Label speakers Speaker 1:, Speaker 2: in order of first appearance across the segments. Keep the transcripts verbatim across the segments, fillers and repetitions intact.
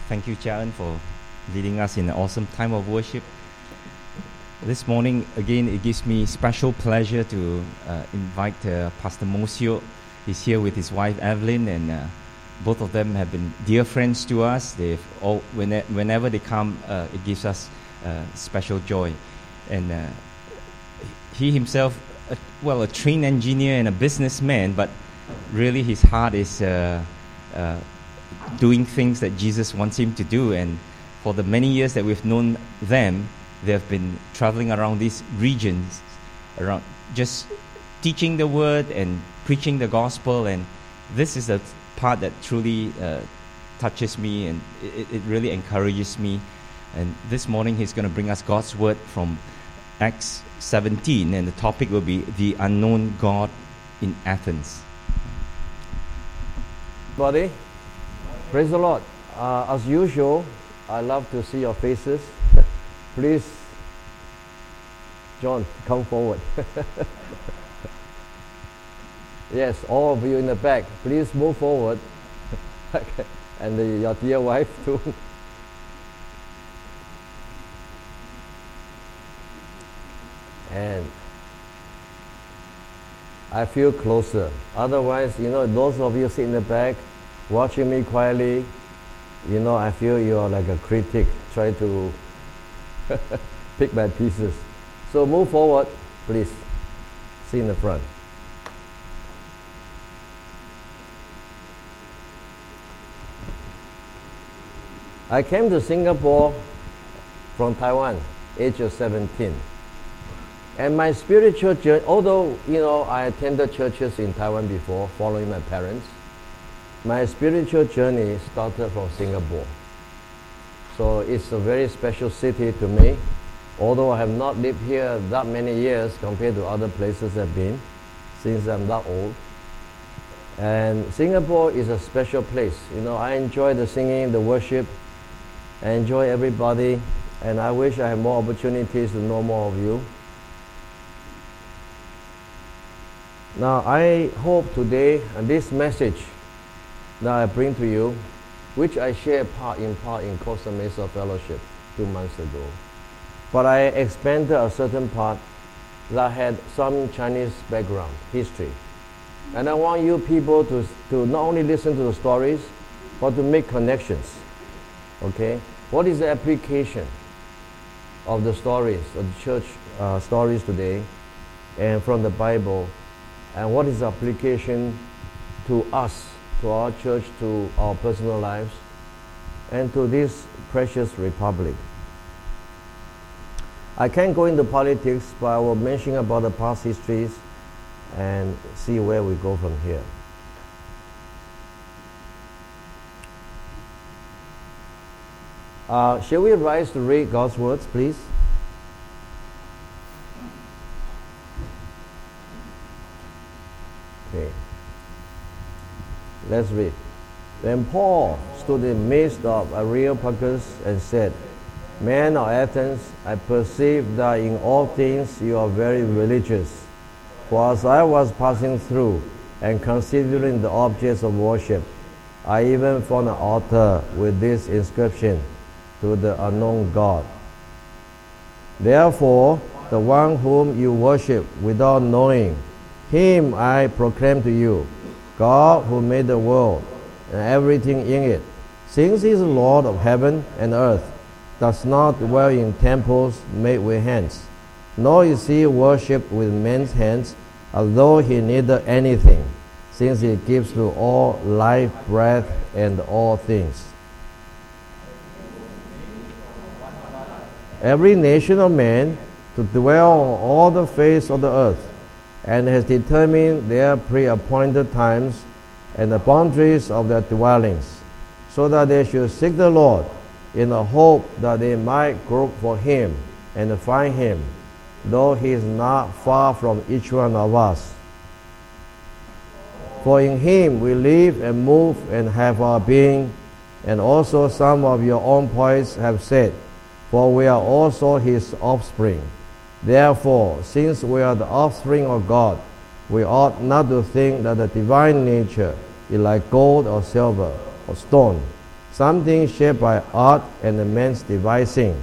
Speaker 1: Thank you, Charan, for leading us in an awesome time of worship. This morning, again, it gives me special pleasure to uh, invite uh, Pastor Mosio. He's here with his wife, Evelyn, and uh, both of them have been dear friends to us. They've all, when, whenever they come, uh, it gives us uh, special joy. And uh, he himself, uh, well, a trained engineer and a businessman, but really his heart is uh, uh, doing things that Jesus wants him to do. And for the many years that we've known them, they have been traveling around these regions, around just teaching the word and preaching the gospel. And this is the part that truly uh, touches me, and it, it really encourages me. And this morning he's going to bring us God's word from Acts seventeen, and the topic will be the unknown God in Athens.
Speaker 2: Buddy, praise the Lord. Uh, as usual, I love to see your faces. Please, John, come forward. Yes, all of you in the back, please move forward. Okay. And the, your dear wife too. And I feel closer. Otherwise, you know, those of you sitting in the back, watching me quietly, you know, I feel you are like a critic, trying to pick my pieces. So move forward, please. See in the front. I came to Singapore from Taiwan, age of seventeen. And my spiritual journey, although, you know, I attended churches in Taiwan before, following my parents, my spiritual journey started from Singapore. So it's a very special city to me, although I have not lived here that many years compared to other places I've been, since I'm that old. And Singapore is a special place. You know, I enjoy the singing, the worship, I enjoy everybody, and I wish I had more opportunities to know more of you. Now, I hope today, and this message that I bring to you, which I shared part in part in Costa Mesa Fellowship two months ago, but I expanded a certain part that had some Chinese background, history. And I want you people to, to not only listen to the stories, but to make connections. Okay? What is the application of the stories, of the church uh, stories today, and from the Bible? And what is the application to us, to our church, to our personal lives, and to this precious republic? I can't go into politics, but I will mention about the past histories and see where we go from here. Uh, shall we rise to read God's words, please? Okay. Let's read. Then Paul stood in the midst of Areopagus and said, Men of Athens, I perceive that in all things you are very religious. For as I was passing through and considering the objects of worship, I even found an altar with this inscription, to the unknown God. Therefore, the one whom you worship without knowing, him I proclaim to you, God who made the world and everything in it, since he is the Lord of heaven and earth, does not dwell in temples made with hands, nor is he worshipped with men's hands, although he needed anything, since he gives to all life, breath, and all things. Every nation of men to dwell on all the face of the earth, and has determined their pre-appointed times and the boundaries of their dwellings, so that they should seek the Lord in the hope that they might grope for him and find him, though he is not far from each one of us. For in him we live and move and have our being, and also some of your own poets have said, for we are also his offspring. Therefore, since we are the offspring of God, we ought not to think that the divine nature is like gold or silver or stone, something shaped by art and man's devising.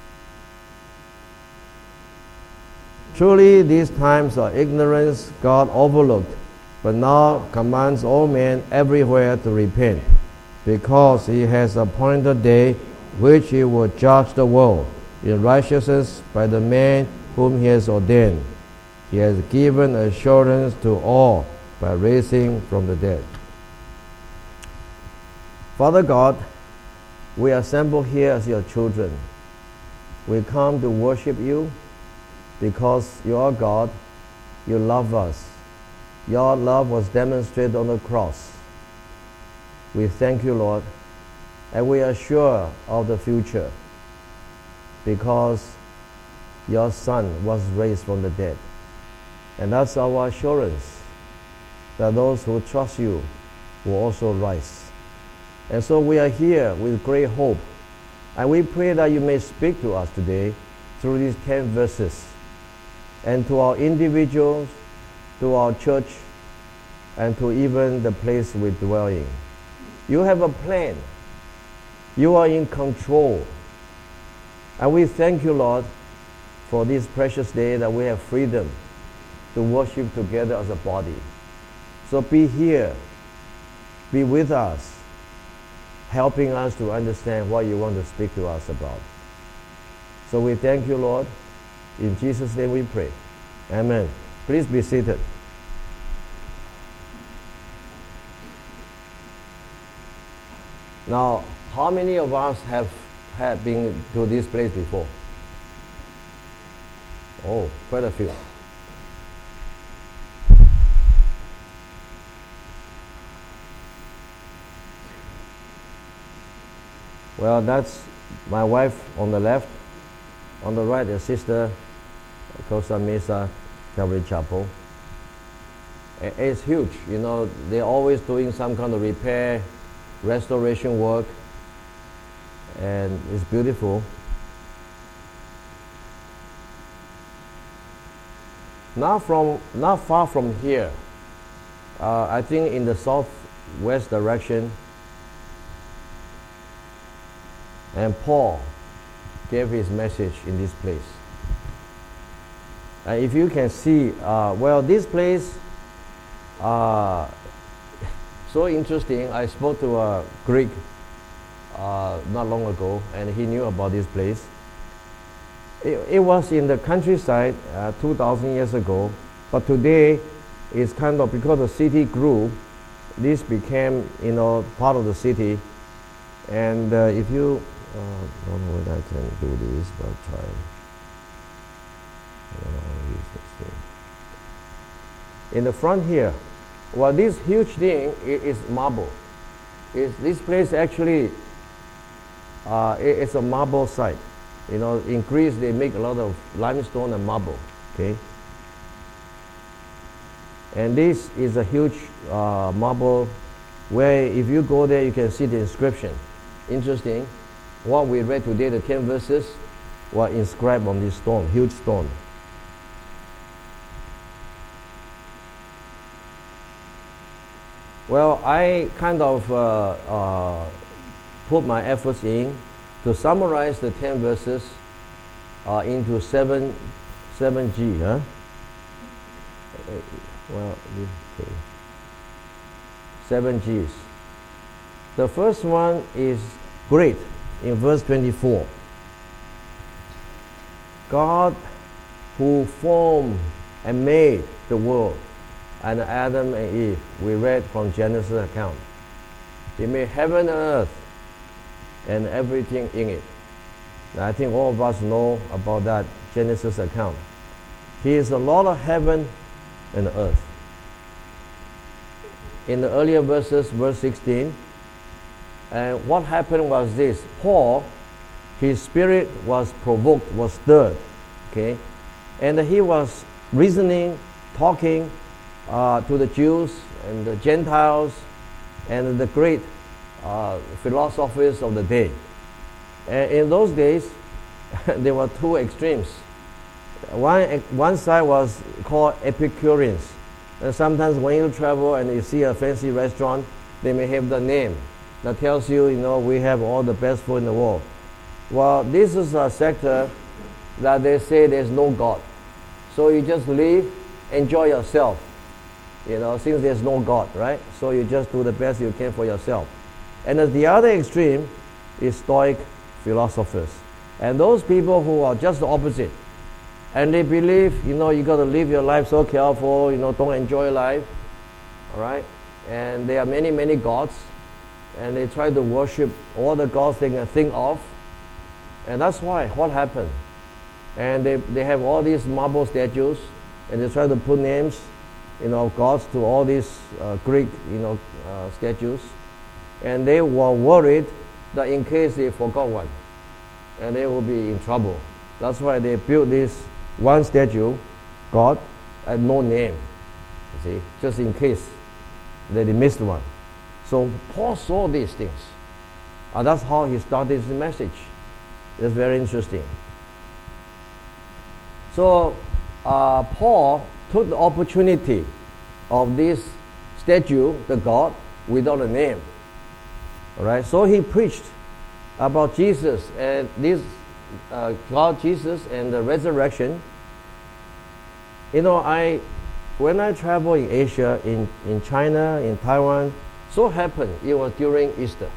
Speaker 2: Truly, these times of ignorance God overlooked, but now commands all men everywhere to repent, because he has appointed a day which he will judge the world in righteousness by the man whom he has ordained. He has given assurance to all by raising from the dead. Father God, we assemble here as your children. We come to worship you because you are God. You love us. Your love was demonstrated on the cross. We thank you, Lord, and we are sure of the future because your Son was raised from the dead. And that's our assurance that those who trust you will also rise. And so we are here with great hope. And we pray that you may speak to us today through these ten verses, and to our individuals, to our church, and to even the place we dwell in. You have a plan. You are in control. And we thank you, Lord, for this precious day that we have freedom to worship together as a body. So be here, be with us, helping us to understand what you want to speak to us about. So we thank you, Lord. In Jesus' name we pray. Amen. Please be seated. Now, how many of us have, have been to this place before? Oh, quite a few. Well, that's my wife on the left. On the right is Sister Costa Mesa Calvary Chapel. It's huge. You know, they're always doing some kind of repair, restoration work, and it's beautiful. Not from, not far from here, uh, I think in the southwest direction, and Paul gave his message in this place. And if you can see, uh, well, this place, uh, so interesting. I spoke to a Greek uh, not long ago, and he knew about this place. It, it was in the countryside uh, two thousand years ago, but today it's kind of, because the city grew, this became, you know, part of the city. And uh, if you, uh, I don't know whether I can do this, but I'll try. I don't know how to use this thing. In the front here, well, this huge thing is, is marble. Is this place actually? Uh, it, it's a marble site. You know, in Greece they make a lot of limestone and marble. Okay. And this is a huge uh, marble, where if you go there, you can see the inscription. Interesting. What we read today, the ten verses, were inscribed on this stone, huge stone. Well, I kind of uh, uh, put my efforts in to summarize the ten verses uh, into seven, seven G. Huh? Well, okay. Seven G's. The first one is great in verse twenty-four. God who formed and made the world, and Adam and Eve, we read from Genesis account. He made heaven and earth and everything in it. And I think all of us know about that Genesis account. He is the Lord of heaven and earth. In the earlier verses, verse sixteen, and what happened was this: Paul, his spirit was provoked, was stirred, okay, and he was reasoning, talking uh, to the Jews and the Gentiles and the great uh, philosophers of the day. And in those days, there were two extremes. One one side was called Epicureans. And sometimes when you travel and you see a fancy restaurant, they may have the name, that tells you, you know, we have all the best food in the world. Well, this is a sector that they say there's no God. So you just live, enjoy yourself, you know, since there's no God, right? So you just do the best you can for yourself. And at the other extreme is Stoic philosophers. And those people who are just the opposite. And they believe, you know, you got to live your life so careful, you know, don't enjoy life, all right? And there are many, many gods. And they try to worship all the gods they can think of. And that's why, what happened? And they, they have all these marble statues, and they try to put names, you know, of gods to all these uh, Greek, you know, uh, statues. And they were worried that in case they forgot one, and they will be in trouble. That's why they built this one statue, God, and no name, you see, just in case that they missed one. So Paul saw these things. And that's how he started his message. It's very interesting. So uh, Paul took the opportunity of this statue, the God, without a name. All right. So he preached about Jesus and this uh, God, Jesus, and the resurrection. You know, I when I travel in Asia, in, in China, in Taiwan, so happened it was during Easter,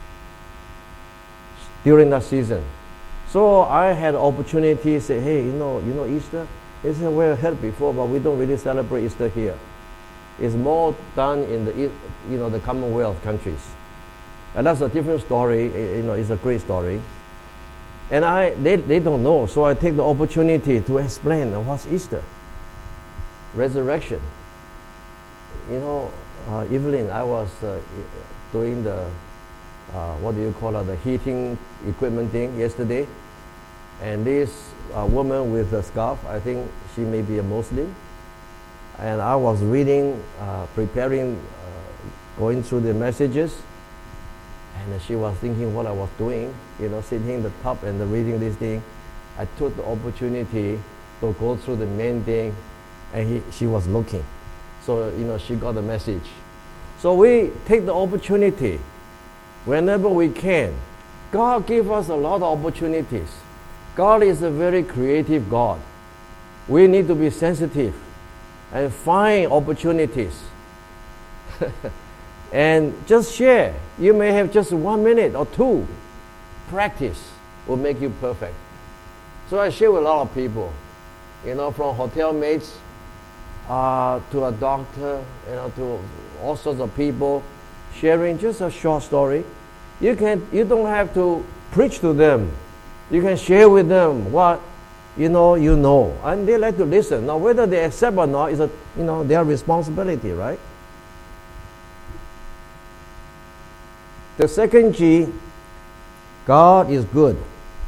Speaker 2: during that season. So I had opportunity to say, hey, you know, you know Easter? They said, we heard before, but we don't really celebrate Easter here. It's more done in the, you know, the Commonwealth countries. And that's a different story, you know, it's a great story. And I, they, they don't know, so I take the opportunity to explain what's Easter. Resurrection. You know, uh, Evelyn, I was uh, doing the, uh, what do you call it, the heating equipment thing yesterday. And this uh, woman with the scarf, I think she may be a Muslim. And I was reading, uh, preparing, uh, going through the messages. And she was thinking what I was doing, you know, sitting in the top and reading this thing. I took the opportunity to go through the main thing, and he, she was looking. So, you know, she got the message. So we take the opportunity whenever we can. God gave us a lot of opportunities. God is a very creative God. We need to be sensitive and find opportunities. And just share. You may have just one minute or two. Practice will make you perfect. So I share with a lot of people, you know, from hotel mates uh, to a doctor, you know, to all sorts of people, sharing just a short story. You can, you don't have to preach to them. You can share with them what you know, you know, and they like to listen. Now, whether they accept or not is a, you know, their responsibility, right? The second G, God is good.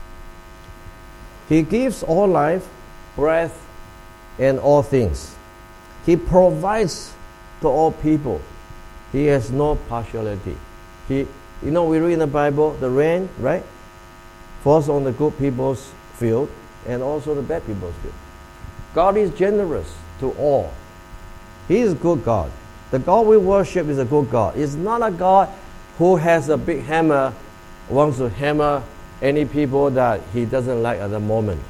Speaker 2: He gives all life, breath, and all things. He provides to all people. He has no partiality. He, you know, we read in the Bible, the rain, right, falls on the good people's field and also the bad people's field. God is generous to all. He is a good God. The God we worship is a good God. It's not a God who has a big hammer, wants to hammer any people that he doesn't like at the moment.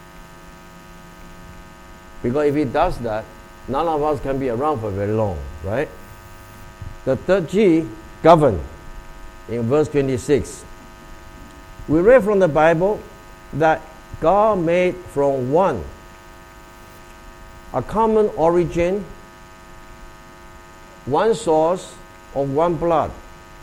Speaker 2: Because if he does that, none of us can be around for very long, right? The third G, govern, in verse twenty-six. We read from the Bible that God made from one a common origin, one source of one blood,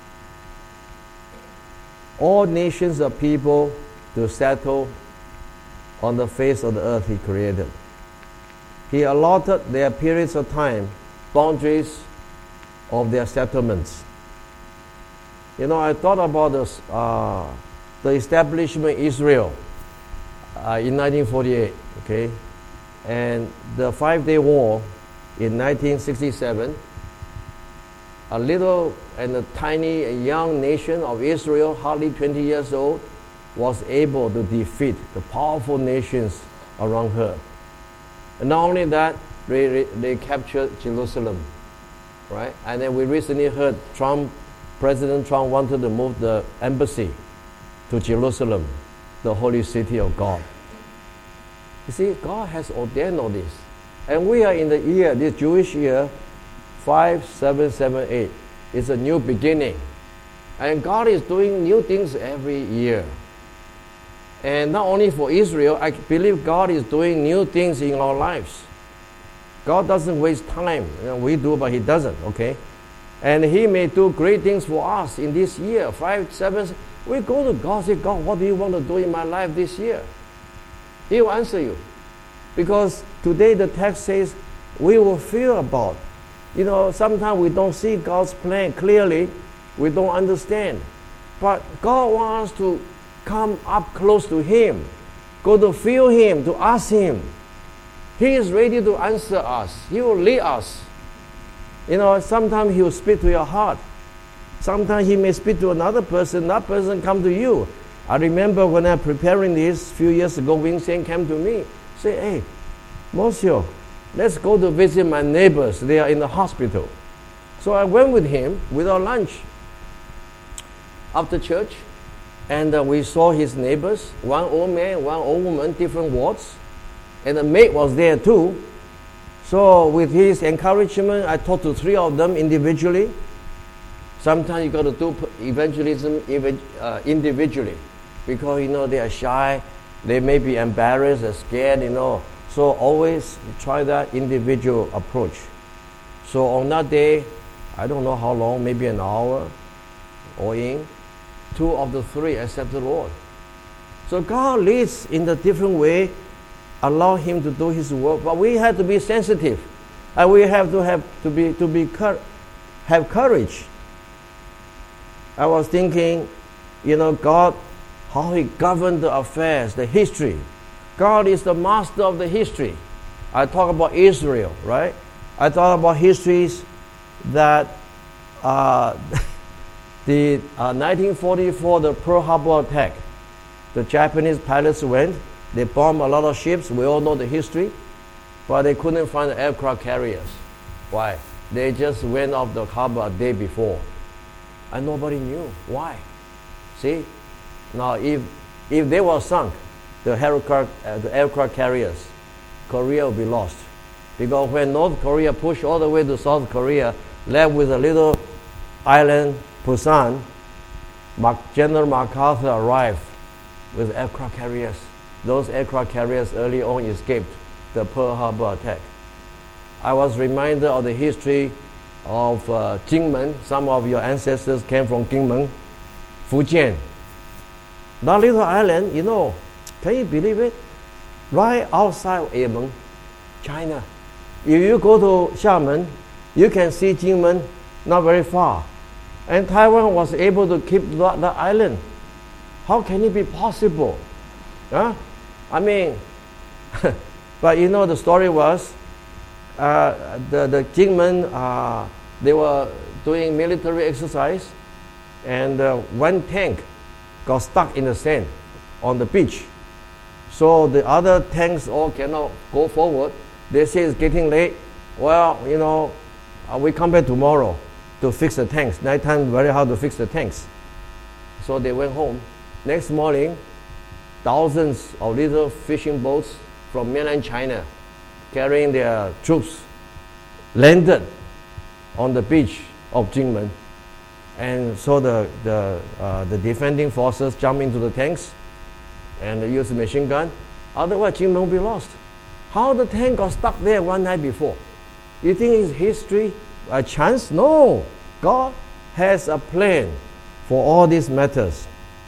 Speaker 2: all nations of people to settle on the face of the earth he created. He allotted their periods of time, boundaries of their settlements. You know, I thought about this, uh, the establishment of Israel uh, in nineteen forty-eight, okay? And the Five-Day War in nineteen sixty-seven. A little and a tiny a young nation of Israel, hardly twenty years old, was able to defeat the powerful nations around her. And not only that, they, they captured Jerusalem, right? And then we recently heard Trump President Trump wanted to move the embassy to Jerusalem, the holy city of God. You see, God has ordained all this. And we are in the year, this Jewish year, five seven seven eight. It's a new beginning. And God is doing new things every year. And not only for Israel, I believe God is doing new things in our lives. God doesn't waste time. You know, we do, but He doesn't, okay? And He may do great things for us in this year, five, seven. We go to God, say, God, what do you want to do in my life this year? He will answer you. Because today the text says, we will feel about. You know, sometimes we don't see God's plan clearly. We don't understand. But God wants us to come up close to Him. Go to feel Him, to ask Him. He is ready to answer us. He will lead us. You know, sometimes He will speak to your heart. Sometimes He may speak to another person. That person come to you. I remember when I was preparing this a few years ago, Wing Shen came to me. Say, hey, Monsieur, let's go to visit my neighbors. They are in the hospital. So I went with him with our lunch after church. And uh, we saw his neighbors, one old man, one old woman, different wards. And the maid was there too. So with his encouragement, I talked to three of them individually. Sometimes you got to do evangelism even, uh, individually. Because, you know, they are shy. They may be embarrassed or scared, you know. So always try that individual approach. So on that day, I don't know how long, maybe an hour or in, two of the three accept the Lord. So God leads in a different way, allow Him to do His work, but we have to be sensitive, and we have to have to be to be have courage. I was thinking, you know, God, how He governed the affairs, the history. God is the master of the history. I talk about Israel, right? I talk about histories that uh, the uh, nineteen forty-four, the Pearl Harbor attack. The Japanese pilots went. They bombed a lot of ships. We all know the history. But they couldn't find the aircraft carriers. Why? They just went off the harbor a day before. And nobody knew. Why? See? Now, if if they were sunk, the aircraft, uh, the aircraft carriers, Korea will be lost. Because when North Korea pushed all the way to South Korea, left with a little island, Busan, General MacArthur arrived with aircraft carriers. Those aircraft carriers early on escaped the Pearl Harbor attack. I was reminded of the history of uh, Jinmen. Some of your ancestors came from Jinmen, Fujian. That little island, you know, can you believe it? Right outside of Yemen, China. If you go to Xiamen, you can see Jinmen not very far. And Taiwan was able to keep that, that island. How can it be possible? Huh? I mean, but you know the story was, uh, the, the Jinmen, uh, they were doing military exercise, and uh, one tank got stuck in the sand on the beach. So the other tanks all cannot go forward. They say it's getting late. Well, you know, uh, we come back tomorrow to fix the tanks. Nighttime, very hard to fix the tanks. So they went home. Next morning, thousands of little fishing boats from mainland China carrying their troops landed on the beach of Jinmen. And so the, the, uh, the defending forces jumped into the tanks and they used a machine gun. Otherwise, Jinmen will be lost. How the tank got stuck there one night before? You think it's history, a chance? No. God has a plan for all these matters.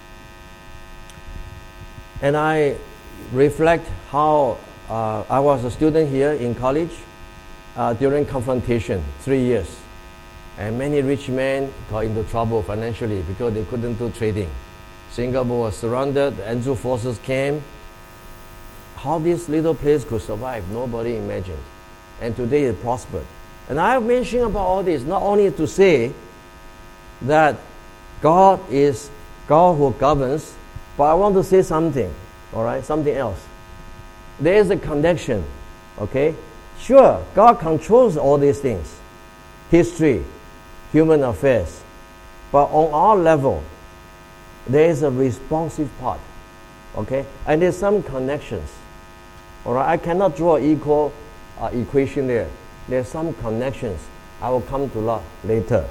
Speaker 2: And I reflect how uh, I was a student here in college uh, during confrontation, three years. And many rich men got into trouble financially because they couldn't do trading. Singapore was surrounded, the Anzu forces came. How this little place could survive, nobody imagined. And today it prospered. And I have mentioned about all this not only to say that God is God who governs, but I want to say something, all right, something else. There is a connection, okay? Sure, God controls all these things. History, human affairs. But on our level, there is a responsive part. Okay? And there's some connections. All right? I cannot draw an equal uh, equation there. There's some connections. I will come to that later.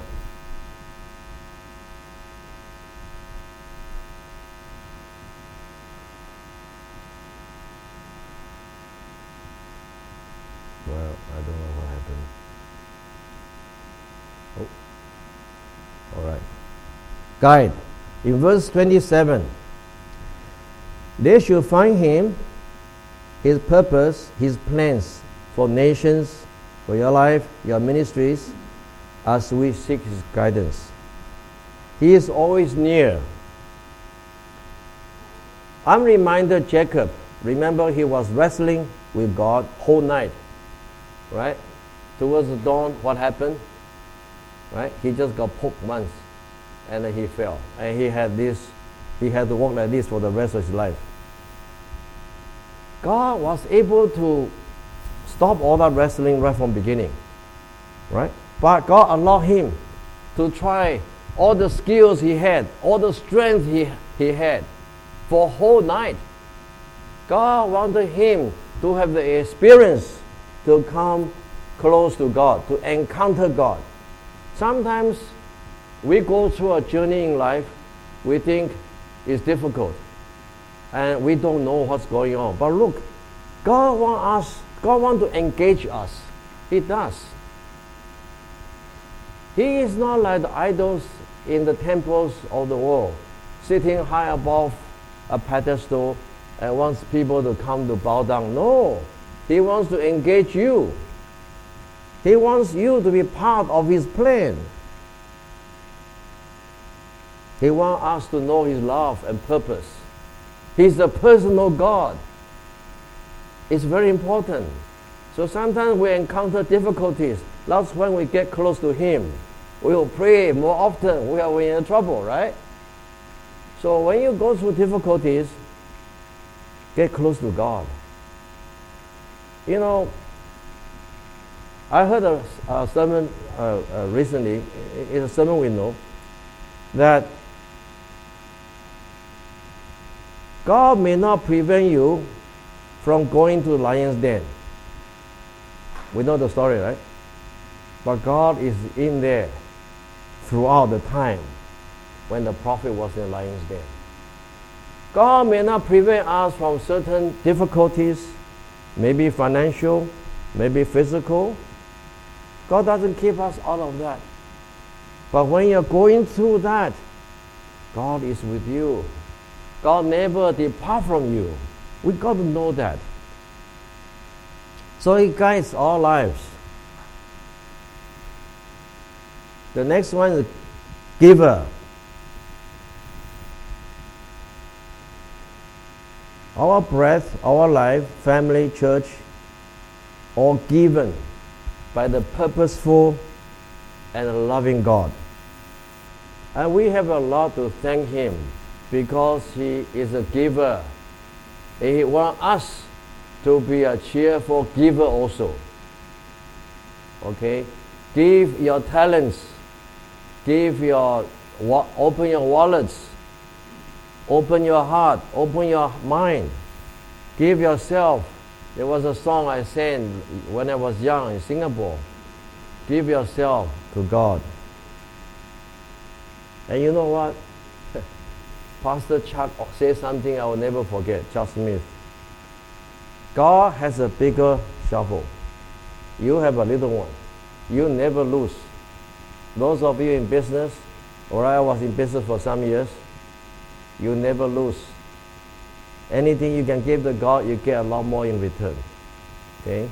Speaker 2: Well, I don't know what happened. Oh. All right. Guide. In verse twenty-seven, they should find him, his purpose, his plans for nations, for your life, your ministries, as we seek his guidance. He is always near. I'm reminded Jacob. Remember, he was wrestling with God whole night, right? Towards the dawn, what happened? Right? He just got poked once, and then he fell. And he had this, he had to walk like this for the rest of his life. God was able to stop all that wrestling right from the beginning, right? But God allowed him to try all the skills he had, all the strength he, he had for a whole night. God wanted him to have the experience to come close to God, to encounter God. Sometimes we go through a journey in life, we think it's difficult, and we don't know what's going on. But look, God wants us, God wants to engage us. He does. He is not like the idols in the temples of the world, sitting high above a pedestal and wants people to come to bow down. No, he wants to engage you. He wants you to be part of his plan. He wants us to know his love and purpose. He's the personal God. It's very important. So sometimes we encounter difficulties. That's when we get close to him. We will pray more often. We are in trouble, right? So when you go through difficulties, get close to God. You know, I heard a, a sermon uh, uh, recently. It's a sermon we know that God may not prevent you from going to the lion's den. We know the story, right? But God is in there throughout the time when the prophet was in the lion's den. God may not prevent us from certain difficulties, maybe financial, maybe physical. God doesn't keep us out of that. But when you're going through that, God is with you. God never depart from you. We got to know that. So it guides our lives. The next one is giver. Our breath, our life, family, church, all given by the purposeful and loving God. And we have a lot to thank him because he is a giver. And he wants us to be a cheerful giver also. Okay? Give your talents. Give your, open your wallets. Open your heart. Open your mind. Give yourself. There was a song I sang when I was young in Singapore. Give yourself to God. And you know what? Pastor Chuck said something I will never forget, Chuck Smith. God has a bigger shovel. You have a little one. You never lose. Those of you in business, or I was in business for some years, you never lose. Anything you can give to God, you get a lot more in return. Okay?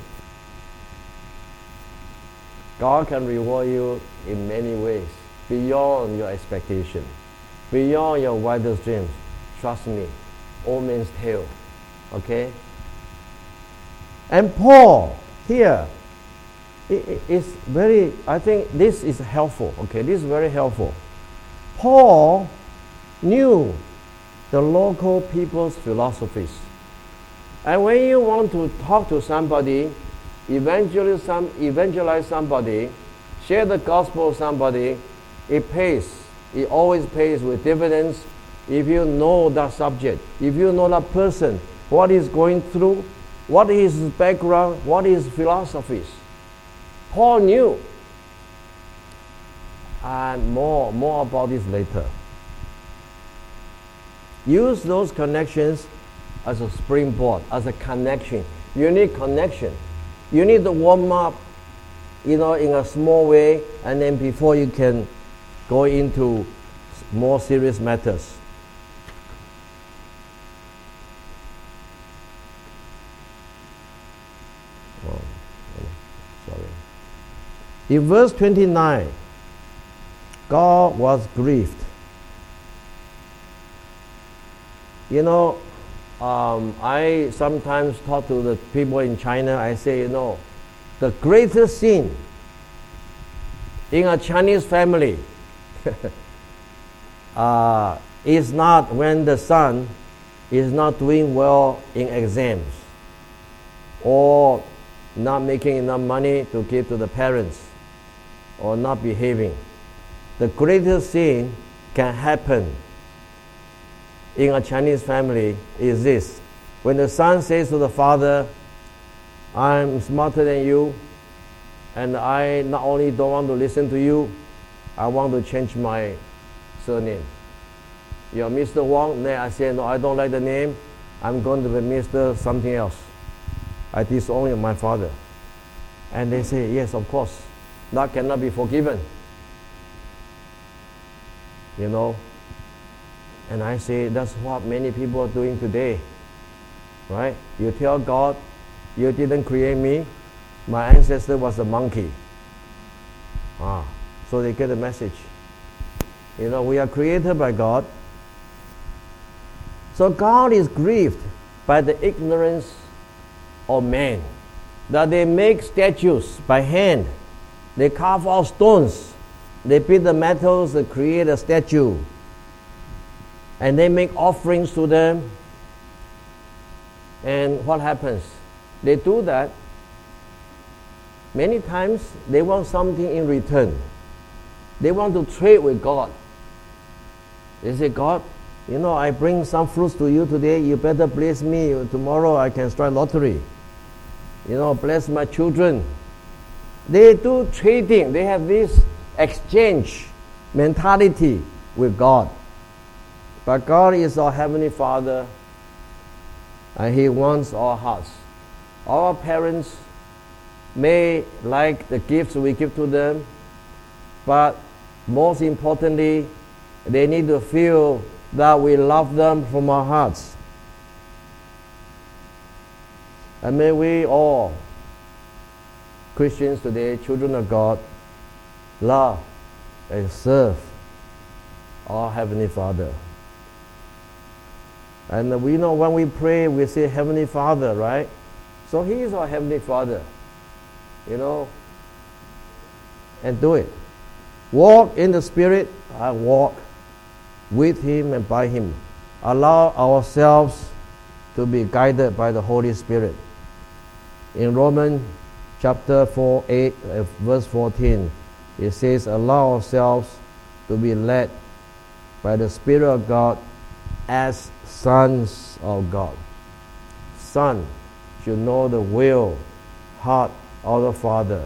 Speaker 2: God can reward you in many ways, beyond your expectation, beyond your wildest dreams. Trust me, old man's tale. Okay? And Paul here, it is very, I think this is helpful. Okay, this is very helpful. Paul knew the local people's philosophies. And when you want to talk to somebody, evangelize, some, evangelize somebody, share the gospel with somebody, it pays it always pays with dividends if you know that subject, if you know that person, what he's going through, what is his background, what is his philosophies. Paul knew. And more, more about this later. Use those connections as a springboard, as a connection. You need connection. You need to warm up, you know, in a small way, and then before you can go into more serious matters. Oh, sorry. In verse twenty-nine, God was grieved. You know, um, I sometimes talk to the people in China. I say, you know, the greatest sin in a Chinese family uh, is not when the son is not doing well in exams or not making enough money to give to the parents or not behaving. The greatest sin can happen in a Chinese family is this. When the son says to the father, I'm smarter than you, and I not only don't want to listen to you, I want to change my surname. You're Mister Wang. Then I say, no, I don't like the name. I'm going to be Mister something else. I disown my father. And they say, yes, of course. That cannot be forgiven. You know? And I say, that's what many people are doing today. Right? You tell God, you didn't create me. My ancestor was a monkey. Ah, so they get the message. You know, we are created by God. So God is grieved by the ignorance of man, that they make statues by hand. They carve out stones. They beat the metals to create a statue. And they make offerings to them. And what happens? They do that. Many times they want something in return. They want to trade with God. They say, God, you know, I bring some fruits to you today. You better bless me. Tomorrow I can strike lottery. You know, bless my children. They do trading. They have this exchange mentality with God. But God is our Heavenly Father, and He wants our hearts. Our parents may like the gifts we give to them, but most importantly, they need to feel that we love them from our hearts. And may we all, Christians today, children of God, love and serve our Heavenly Father. And we know when we pray, we say Heavenly Father, right? So He is our Heavenly Father, you know, and do it. Walk in the Spirit. I walk with Him and by Him. Allow ourselves to be guided by the Holy Spirit. In Romans chapter four, eight, uh, verse fourteen, it says, allow ourselves to be led by the Spirit of God as sons of God. Son should know the will, heart of the Father.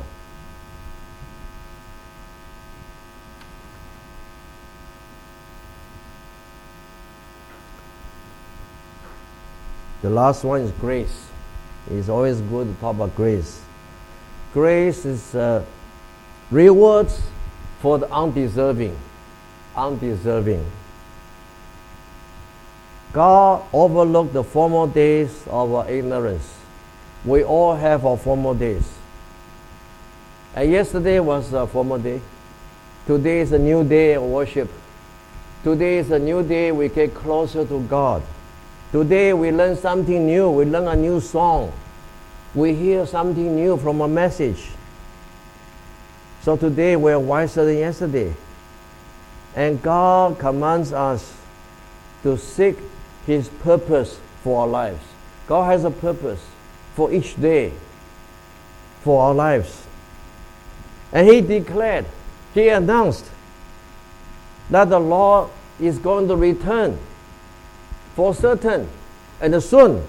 Speaker 2: The last one is grace. It's always good to talk about grace. Grace is uh, rewards for the undeserving. Undeserving. God overlooked the former days of our ignorance. We all have our former days. And yesterday was a former day. Today is a new day of worship. Today is a new day we get closer to God. Today we learn something new. We learn a new song. We hear something new from a message. So today we're wiser than yesterday. And God commands us to seek His purpose for our lives. God has a purpose for each day, for our lives. And He declared, He announced that the Lord is going to return for certain and soon.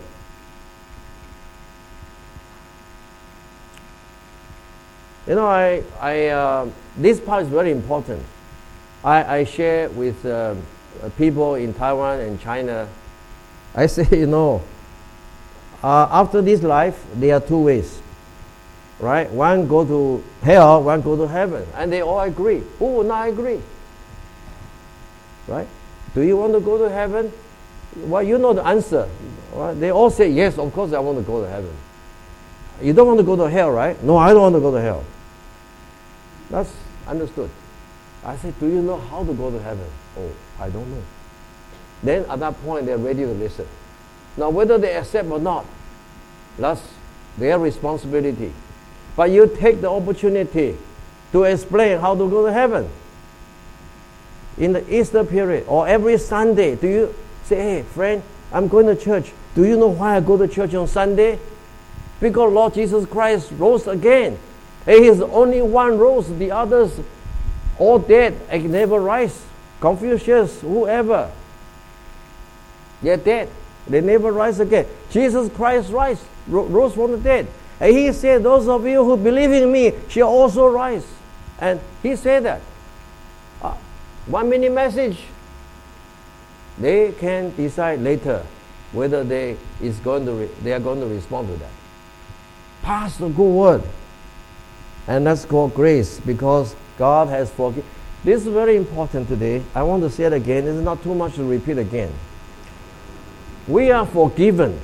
Speaker 2: You know, I, I, uh, this part is very important. I, I share with uh, people in Taiwan and China. I say, you know, uh, after this life, there are two ways, right? One go to hell, one go to heaven, and they all agree. Who would not agree? Right? Do you want to go to heaven? Well, you know the answer. Right? They all say, yes, of course I want to go to heaven. You don't want to go to hell, right? No, I don't want to go to hell. That's understood. I said, do you know how to go to heaven? Oh, I don't know. Then at that point, they're ready to listen. Now, whether they accept or not, that's their responsibility. But you take the opportunity to explain how to go to heaven. In the Easter period or every Sunday, do you say, hey, friend, I'm going to church. Do you know why I go to church on Sunday? Because Lord Jesus Christ rose again. He is the only one rose. The others all dead and never rise. Confucius, whoever. They're dead. They never rise again. Jesus Christ rise, rose from the dead. And he said, those of you who believe in me shall also rise. And he said that. Uh, one minute message. They can decide later whether they is going to re- they are going to respond to that. Pass the good word. And that's called grace, because God has forgiven. This is very important today. I want to say it again. It's not too much to repeat again. We are forgiven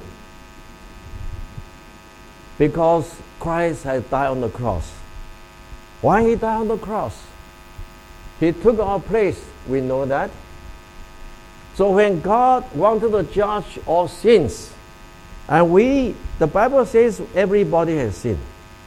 Speaker 2: because Christ has died on the cross. Why he died on the cross? He took our place. We know that. So when God wanted to judge all sins, and we, the Bible says everybody has sinned.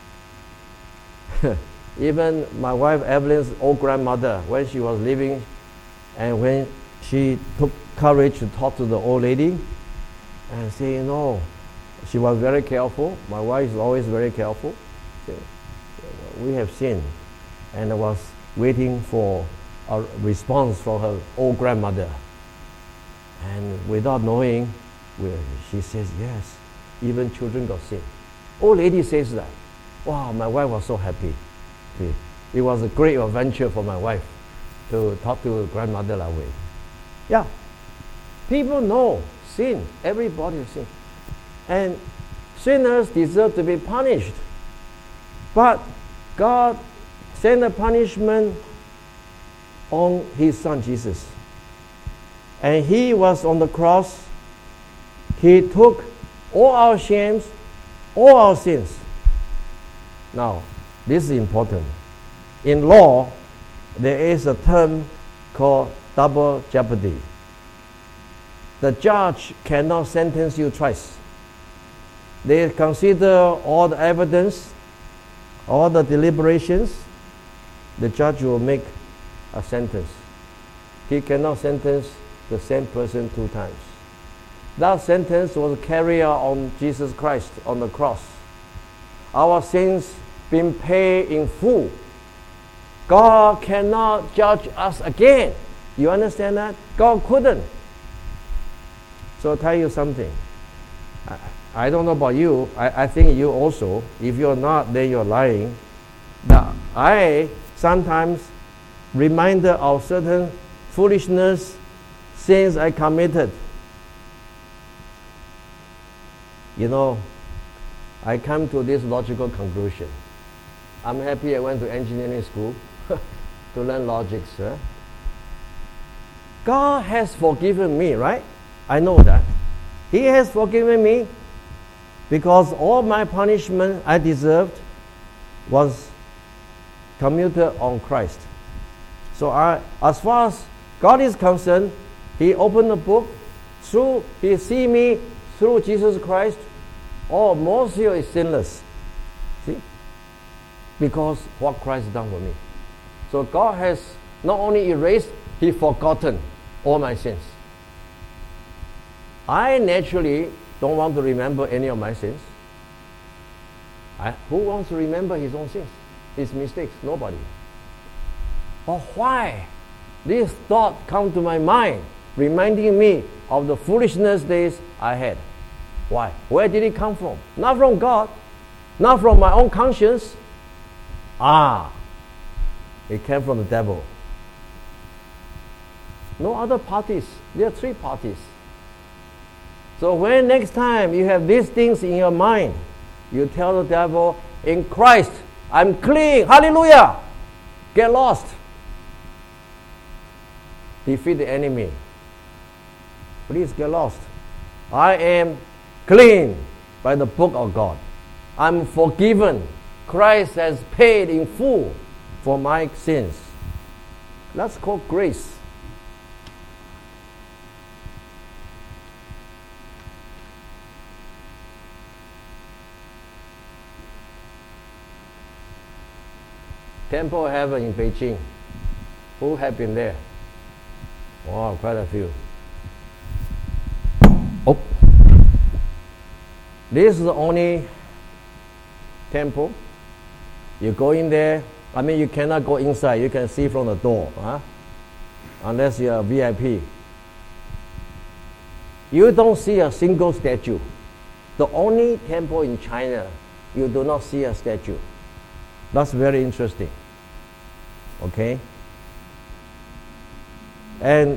Speaker 2: Even my wife Evelyn's old grandmother, when she was living, and when she took courage to talk to the old lady and say, you know, she was very careful. My wife is always very careful. We have sinned. And I was waiting for a response from her old grandmother. And without knowing, she says, yes, even children got sick. Old lady says that. Wow, my wife was so happy. It was a great adventure for my wife to talk to grandmother that way. Yeah. People know sin. Everybody has sinned. And sinners deserve to be punished. But God sent a punishment on his son Jesus. And he was on the cross. He took all our shames, all our sins. Now, this is important. In law, there is a term called double jeopardy. The judge cannot sentence you twice. They consider all the evidence, all the deliberations. The judge will make a sentence. He cannot sentence the same person two times. That sentence was carried out on Jesus Christ on the cross. Our sins been paid in full. God cannot judge us again. You understand that? God couldn't. So I'll tell you something. I, I don't know about you. I, I think you also. If you're not, then you're lying. But I sometimes reminded of certain foolishness, sins I committed. You know, I come to this logical conclusion. I'm happy I went to engineering school to learn logics. Right? God has forgiven me, right? I know that. He has forgiven me because all my punishment I deserved was commuted on Christ. So I, as far as God is concerned, he opened the book. Through, he see me through Jesus Christ. Oh, Monsieur is sinless. See? Because what Christ done for me. So God has not only erased, he forgotten all my sins. I naturally don't want to remember any of my sins. I, who wants to remember his own sins, his mistakes? Nobody. But why? this thought come to my mind, reminding me of the foolishness days I had. Why? Where did it come from? Not from God, not from my own conscience. Ah, it came from the devil. No other parties. There are three parties. So when next time you have these things in your mind, you tell the devil, in Christ, I'm clean. Hallelujah. Get lost. Defeat the enemy. Please get lost. I am clean by the book of God. I'm forgiven. Christ has paid in full for my sins. That's called grace. Temple of Heaven in Beijing. Who have been there? Wow, quite a few. Oh. This is the only temple. You go in there, I mean you cannot go inside, you can see from the door, huh? Unless you're a V I P. You don't see a single statue. The only temple in China, you do not see a statue. That's very interesting. Okay? And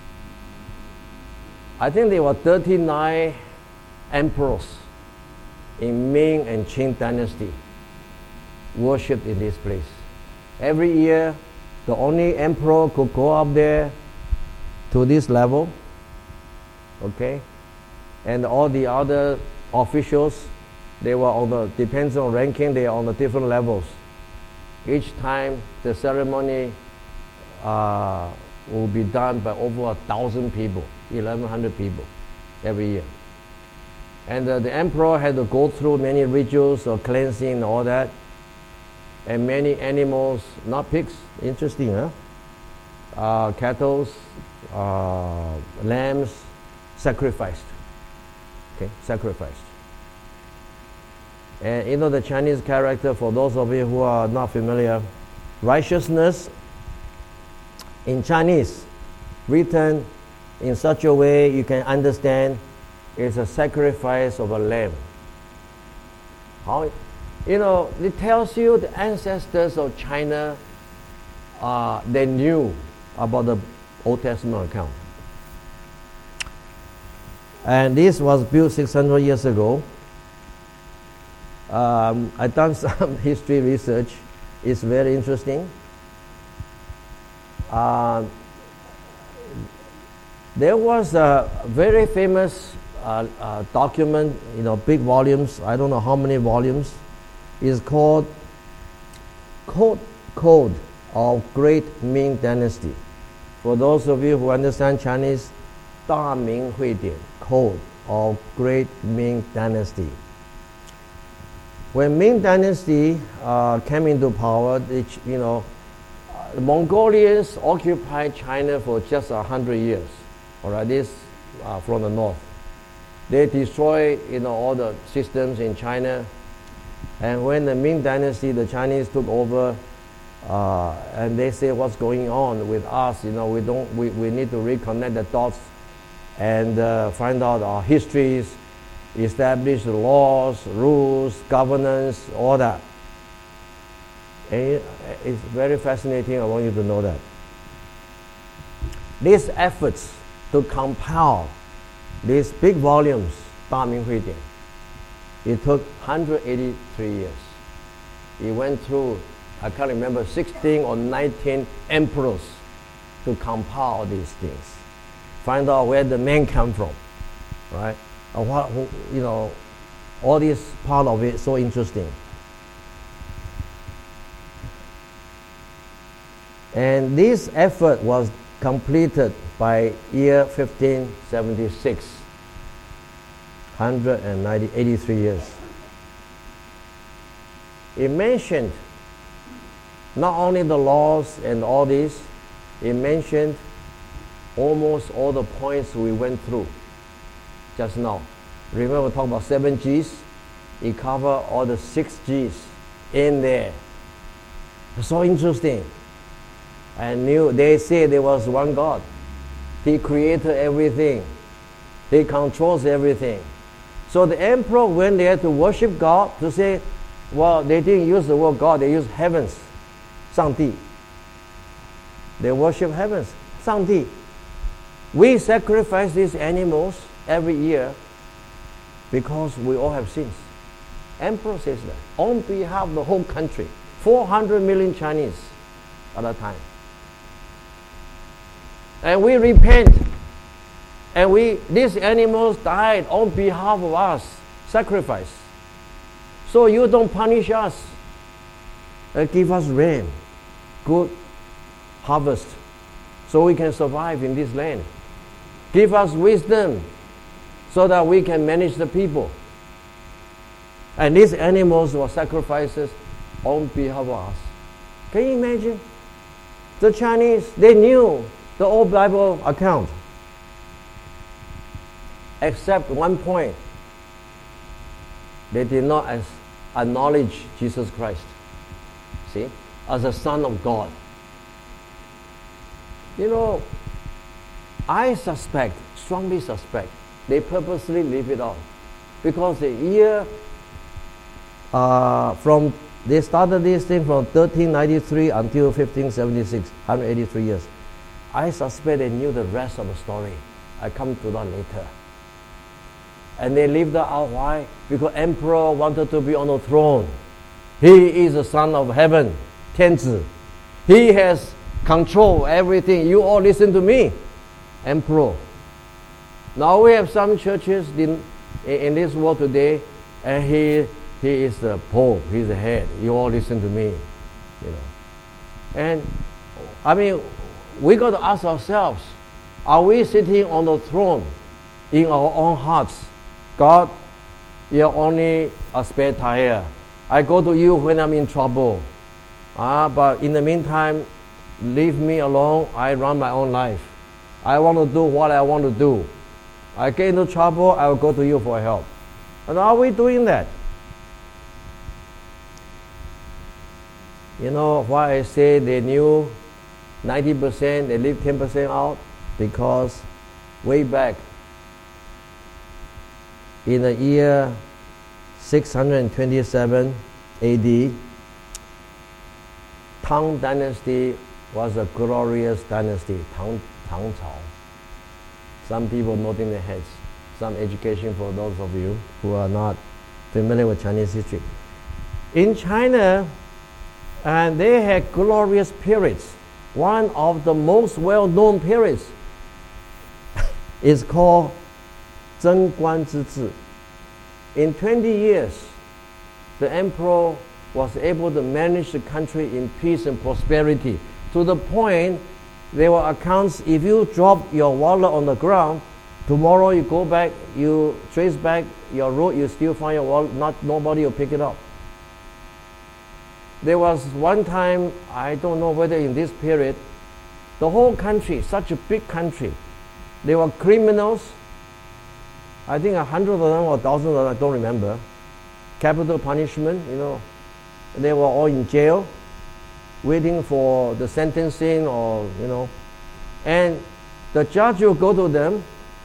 Speaker 2: I think there were thirty-nine emperors in Ming and Qing dynasty worshipped in this place. Every year, the only emperor could go up there to this level. Okay? And all the other officials, they were on the, depends on ranking, they are on the different levels. Each time the ceremony uh, will be done by over a thousand people, eleven hundred people every year. And uh, the emperor had to go through many rituals of cleansing and all that. And many animals, not pigs, interesting, huh? Uh, cattle, uh, lambs, sacrificed. Okay, sacrificed. And you know the Chinese character, for those of you who are not familiar, righteousness in Chinese, written in such a way you can understand, is a sacrifice of a lamb. How, you know, it tells you the ancestors of China, uh, they knew about the Old Testament account. And this was built six hundred years ago. Um, I've done some history research. It's very interesting. Uh, there was a very famous uh, uh, document, you know, big volumes. I don't know how many volumes. It's called Code Code of Great Ming Dynasty. For those of you who understand Chinese, 大明会典 Code of Great Ming Dynasty. When Ming Dynasty uh, came into power, it, you know, uh, the Mongolians occupied China for just a hundred years. All right, this uh, from the north. They destroyed, you know, all the systems in China. And when the Ming Dynasty, the Chinese took over, uh, and they say, what's going on with us? You know, we don't, we, we need to reconnect the dots and uh, find out our histories, establish the laws, rules, governance, all that. And it's very fascinating. I want you to know that. These efforts to compile these big volumes, 大明会典, it took one hundred eighty-three years. It went through, I can't remember, sixteen or nineteen emperors to compile these things. Find out where the men come from, right? And what, you know, all this part of it so interesting. And this effort was completed by year fifteen seventy-six, one hundred eighty-three years. It mentioned not only the laws and all this, it mentioned almost all the points we went through just now. Remember we talked about seven G's? It covered all the six G's in there. It's so interesting. and knew, they say there was one God. He created everything. He controls everything. So the emperor went there to worship God, to say, well, they didn't use the word God, they used heavens, 上帝. They worship heavens, 上帝. We sacrifice these animals every year because we all have sins. Emperor says that on behalf of the whole country, four hundred million Chinese at that time. And we repent. And we, these animals died on behalf of us, sacrifice. So you don't punish us. Uh, give us rain, good harvest, so we can survive in this land. Give us wisdom, so that we can manage the people. And these animals were sacrifices on behalf of us. Can you imagine? The Chinese, they knew the old Bible account. Except one point. They did not as acknowledge Jesus Christ. See? As a Son of God. You know, I suspect, strongly suspect, they purposely leave it out. Because the year uh, from they started this thing from thirteen ninety-three until fifteen seventy-six, one hundred eighty-three years. I suspect they knew the rest of the story. I come to that later. And they leave that out. Why? Because emperor wanted to be on the throne. He is the son of heaven, 天子. He has control everything. You all listen to me, emperor. Now we have some churches in, in this world today, and he he is the pope. He's the head. You all listen to me, you know. And I mean, we got to ask ourselves: are we sitting on the throne in our own hearts? God, you're only a spare tire. I go to you when I'm in trouble. Ah, but in the meantime, leave me alone. I run my own life. I want to do what I want to do. I get into trouble, I will go to you for help. And are we doing that? You know why I say they knew ninety percent, they leave ten percent out? Because way back in the year six hundred twenty-seven A D, Tang Dynasty was a glorious dynasty, Tang, Tang Cao. Some people nodding their heads. Some education for those of you who are not familiar with Chinese history. In China, and they had glorious periods. One of the most well-known periods is called Zheng Guan Zhi. In twenty years, the emperor was able to manage the country in peace and prosperity, to the point there were accounts, if you drop your wallet on the ground, tomorrow you go back, you trace back your road, you still find your wallet, not, nobody will pick it up. There was one time, I don't know whether in this period, the whole country, such a big country, there were criminals, I think a hundred of them or a thousand of them, I don't remember, capital punishment, you know, they were all in jail, waiting for the sentencing or, you know, and the judge will go to them,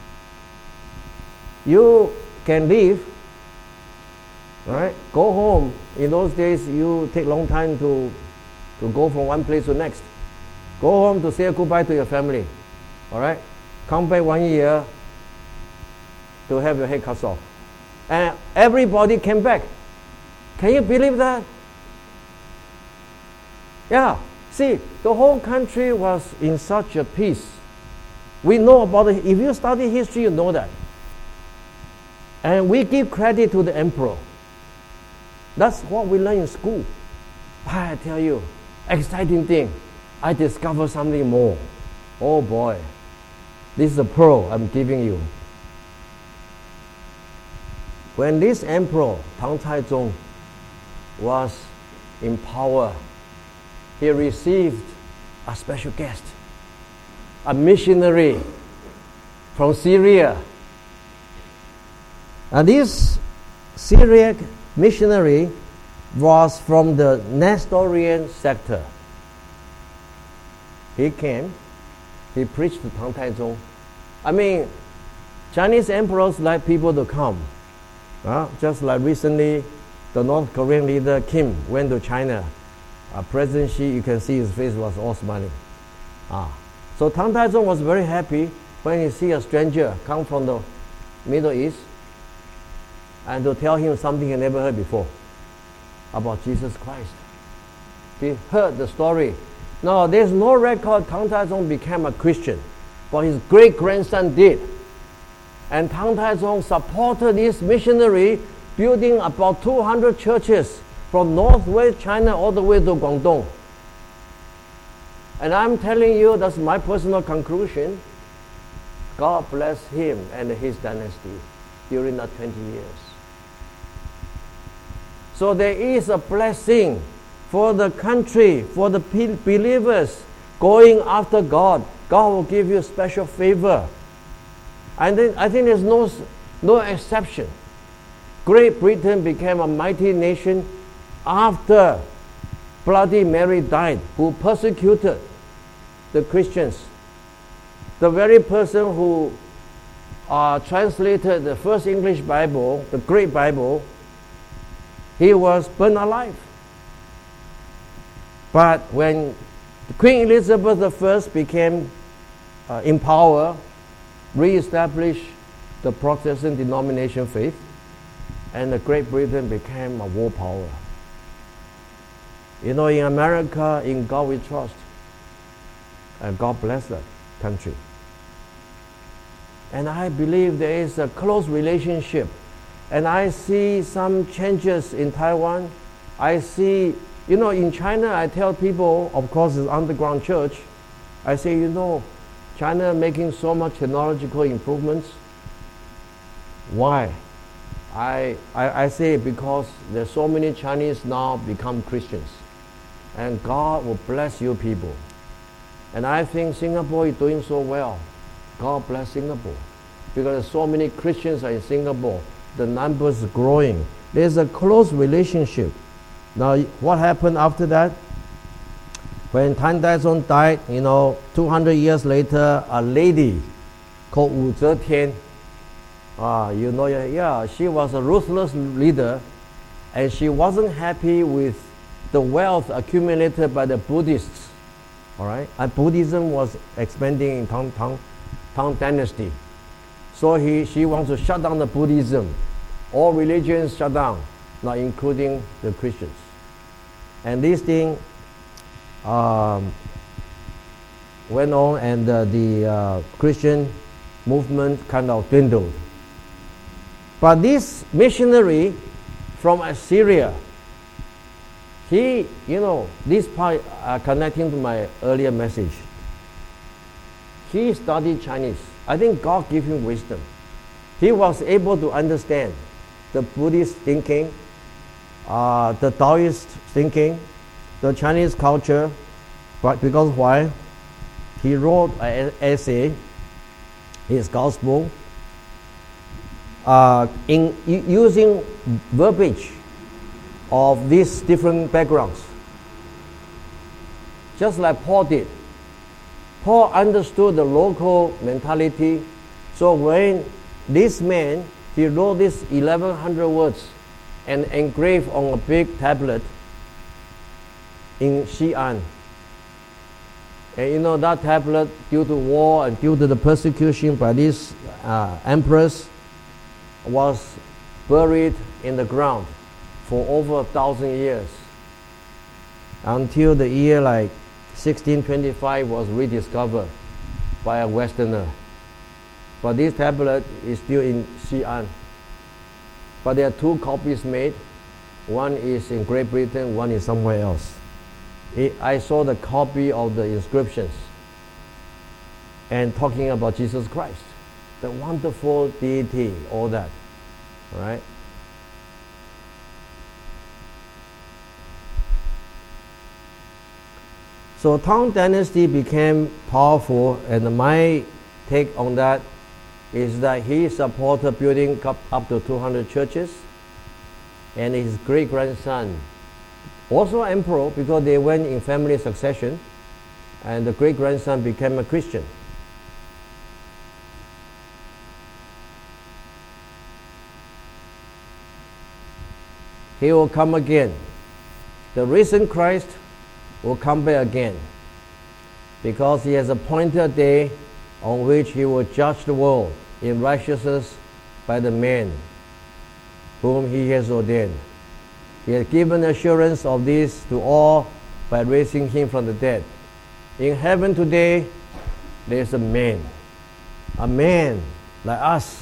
Speaker 2: you can leave, right? Go home. In those days, you take long time to, to go from one place to the next. Go home to say goodbye to your family, all right? Come back one year to have your head cut off. And everybody came back. Can you believe that? Yeah, see, the whole country was in such a peace. We know about it. If you study history, you know that. And we give credit to the emperor. That's what we learn in school. I tell you, exciting thing. I discovered something more. Oh boy, this is a pearl I'm giving you. When this emperor, Tang Caizong, was in power, he received a special guest, a missionary from Syria. And this Syriac missionary was from the Nestorian sector. he came, he preached to Tang Taizong. I mean, Chinese emperors like people to come. Uh, just like recently, the North Korean leader Kim went to China. Uh, President Xi, you can see his face was all smiling. Ah. So Tang Taizong was very happy when he see a stranger come from the Middle East and to tell him something he never heard before about Jesus Christ. He heard the story. Now, there's no record Tang Taizong became a Christian, but his great-grandson did. And Tang Taizong supported this missionary, building about two hundred churches from northwest China all the way to Guangdong. And I'm telling you, that's my personal conclusion. God bless him and his dynasty during that twenty years. So there is a blessing for the country, for the believers going after God. God will give you special favor. And then I think there's no, no exception. Great Britain became a mighty nation after Bloody Mary died, who persecuted the Christians. The very person who uh, translated the first English Bible, the Great Bible, he was burned alive. But when Queen Elizabeth the First became uh, in power, re-established the Protestant denomination faith, and the Great Britain became a world power. You know, in America, in God we trust, and God bless that country. And I believe there is a close relationship. And I see some changes in Taiwan. I see, you know, in China, I tell people, of course, it's underground church. I say, you know, China making so much technological improvements. Why? I, I, I say because there's so many Chinese now become Christians. And God will bless you people. And I think Singapore is doing so well. God bless Singapore. Because so many Christians are in Singapore. The numbers are growing. There's a close relationship. Now, what happened after that? When Tang Taizong died, you know, two hundred years later, a lady called Wu Zetian, ah, you know, yeah, she was a ruthless leader, and she wasn't happy with the wealth accumulated by the Buddhists. All right, and Buddhism was expanding in Tang Tang Tang Dynasty. So he, she wants to shut down the Buddhism. All religions shut down, now including the Christians. And this thing um, went on, and uh, the uh, Christian movement kind of dwindled. But this missionary from Assyria, he, you know, this part uh, connecting to my earlier message, he studied Chinese. I think God gave him wisdom. He was able to understand the Buddhist thinking, uh, the Taoist thinking, the Chinese culture. But because why? He wrote an essay, his gospel, uh, in using verbiage of these different backgrounds, just like Paul did. Paul understood the local mentality. So when this man, he wrote this eleven hundred words and engraved on a big tablet in Xi'an. And you know, that tablet, due to war and due to the persecution by this uh, empress, was buried in the ground for over a thousand years, until the year like sixteen twenty-five was rediscovered by a Westerner. But this tablet is still in Xi'an. But there are two copies made. One is in Great Britain, one is somewhere else. It, I saw the copy of the inscriptions and talking about Jesus Christ, the wonderful deity, all that. All right? So Tang Dynasty became powerful, and my take on that is that he supported building up, up to two hundred churches, and his great-grandson, also emperor, because they went in family succession, and the great-grandson became a Christian. He will come again. The risen Christ will come back again, because he has appointed a day on which he will judge the world in righteousness by the man whom he has ordained. He has given assurance of this to all by raising him from the dead. In heaven today, there is a man, a man like us,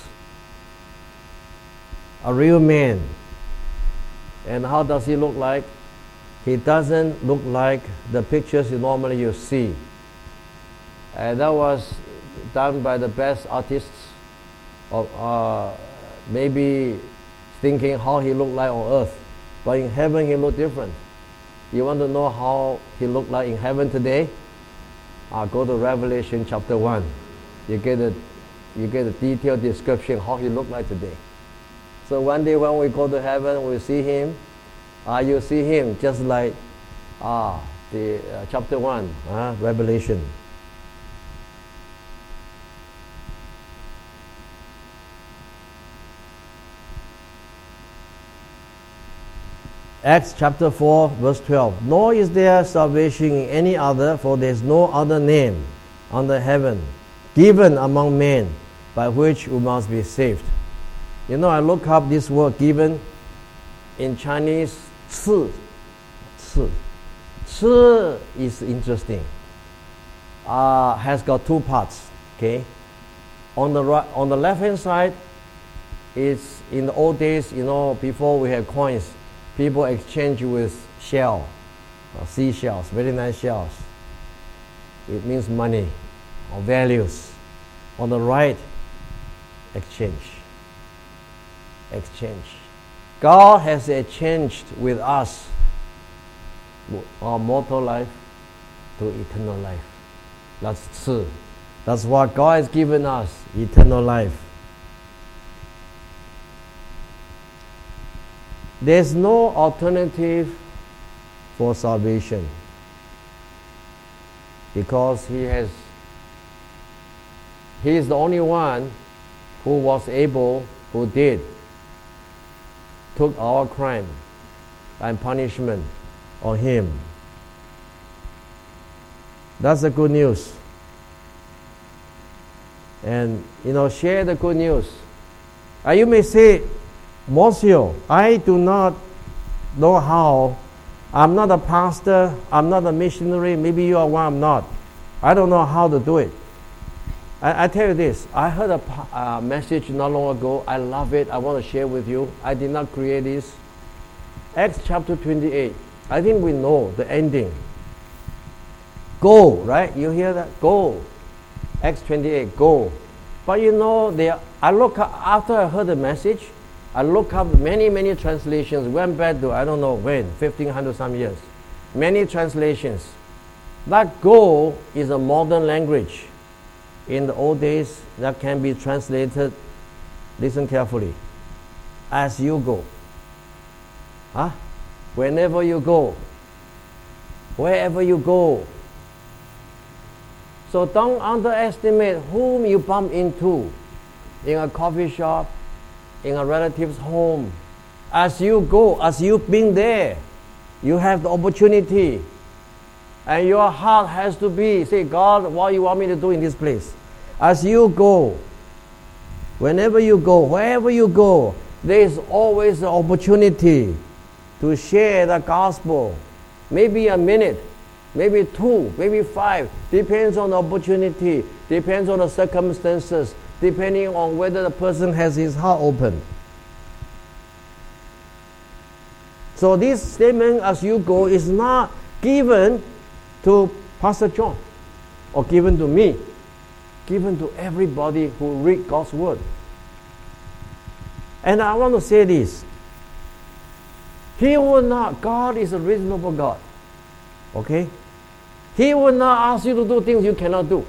Speaker 2: a real man. And how does he look like? He doesn't look like the pictures you normally you see. And that was done by the best artists, of uh, maybe thinking how he looked like on earth. But in heaven he looked different. You want to know how he looked like in heaven today? Uh, go to Revelation chapter one. You get a, you get a detailed description how he looked like today. So one day when we go to heaven, we see him. Uh, you see him just like uh, the uh, chapter one, uh, Revelation. Acts chapter four, verse twelve. Nor is there salvation in any other, for there is no other name under heaven given among men by which we must be saved. You know, I look up this word given in Chinese, 赐, 赐. 赐 is interesting. Uh, has got two parts. Okay, on the right, on the left hand side, it's in the old days. You know, before we had coins, people exchange with shell, uh, seashells, very nice shells. It means money or values. On the right, exchange. Exchange. God has exchanged with us our mortal life to eternal life. That's true. That's what God has given us, eternal life. There's no alternative for salvation, because He has He is the only one who was able, who did, took our crime and punishment on Him. That's the good news. And, you know, share the good news. And you may say, Monsieur, I do not know how. I'm not a pastor. I'm not a missionary. Maybe you are one, I'm not. I don't know how to do it. I, I tell you this. I heard a uh, message not long ago. I love it. I want to share with you. I did not create this. Acts chapter twenty-eight. I think we know the ending. Go, right? You hear that? Go. Acts twenty-eight, go. But you know, there, I look up, after I heard the message, I look up many, many translations, went back to, I don't know when, fifteen hundred some years. Many translations. That go is a modern language. In the old days, that can be translated, listen carefully, as you go. Huh? Whenever you go. Wherever you go. So don't underestimate whom you bump into in a coffee shop, in a relative's home. As you go, as you've been there, you have the opportunity. And your heart has to be, say, God, what do you want me to do in this place? As you go, whenever you go, wherever you go, there is always an opportunity to share the gospel. Maybe a minute, maybe two, maybe five. Depends on the opportunity, depends on the circumstances, depending on whether the person has his heart open. So this statement, as you go, is not given to Pastor John or given to me, given to everybody who read God's word. And I want to say this. He will not, God is a reasonable God. Okay? He will not ask you to do things you cannot do.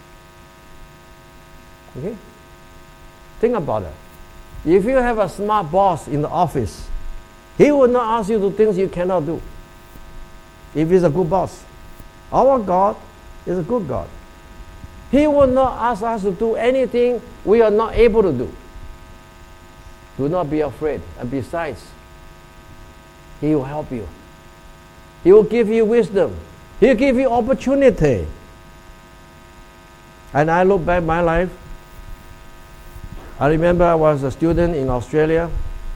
Speaker 2: Okay? Think about it. If you have a smart boss in the office, he will not ask you to do things you cannot do. If he's a good boss. Our God He's a good God. He will not ask us to do anything we are not able to do. Do not be afraid. And besides, He will help you. He will give you wisdom. He will give you opportunity. And I look back my life. I remember I was a student in Australia.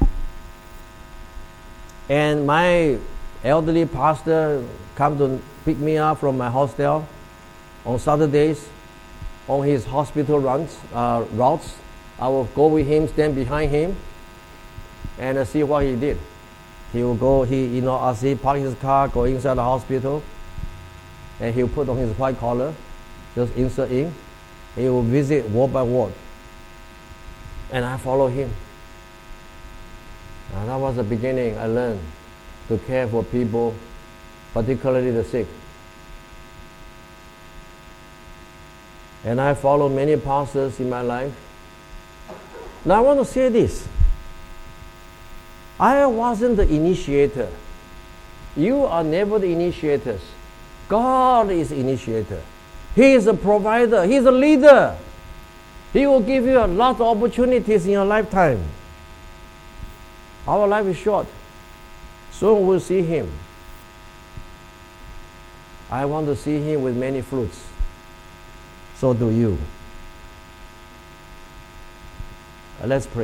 Speaker 2: And my elderly pastor come to pick me up from my hostel on Saturdays on his hospital runs, uh, routes. I will go with him, stand behind him, and uh, see what he did. He will go, he, you know, as he park his car, go inside the hospital, and he'll put on his white collar, just insert in. He will visit ward by ward. And I follow him. And that was the beginning. I learned to care for people, particularly the sick. And I followed many pastors in my life. Now I want to say this. I wasn't the initiator. You are never the initiators. God is the initiator. He is a provider. He is a leader. He will give you a lot of opportunities in your lifetime. Our life is short. Soon we'll see Him. I want to see Him with many fruits. So do you. Let's pray.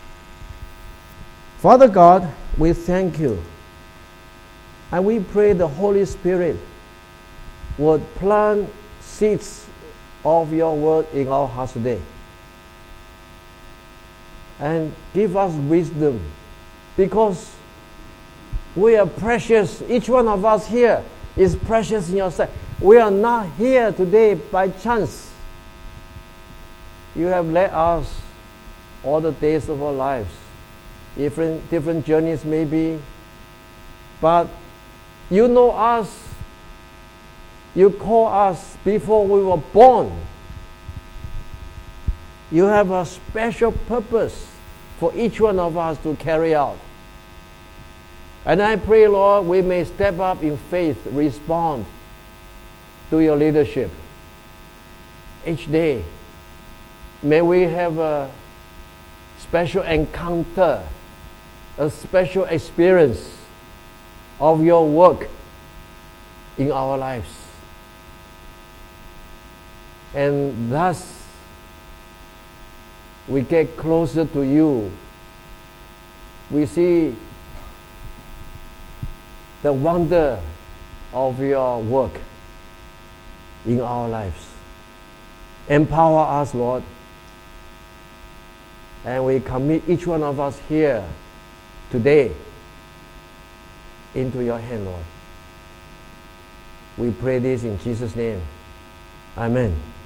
Speaker 2: Father God, we thank you. And we pray the Holy Spirit would plant seeds of your word in our hearts today. And give us wisdom, because we are precious. Each one of us here is precious in your sight. We are not here today by chance. You have led us all the days of our lives. Different, different journeys maybe. But you know us. You call us before we were born. You have a special purpose for each one of us to carry out. And I pray, Lord, we may step up in faith, respond to your leadership each day. May we have a special encounter, a special experience of your work in our lives. And thus, we get closer to you. We see the wonder of your work in our lives. Empower us, Lord. And we commit each one of us here today into your hand, Lord. We pray this in Jesus' name. Amen.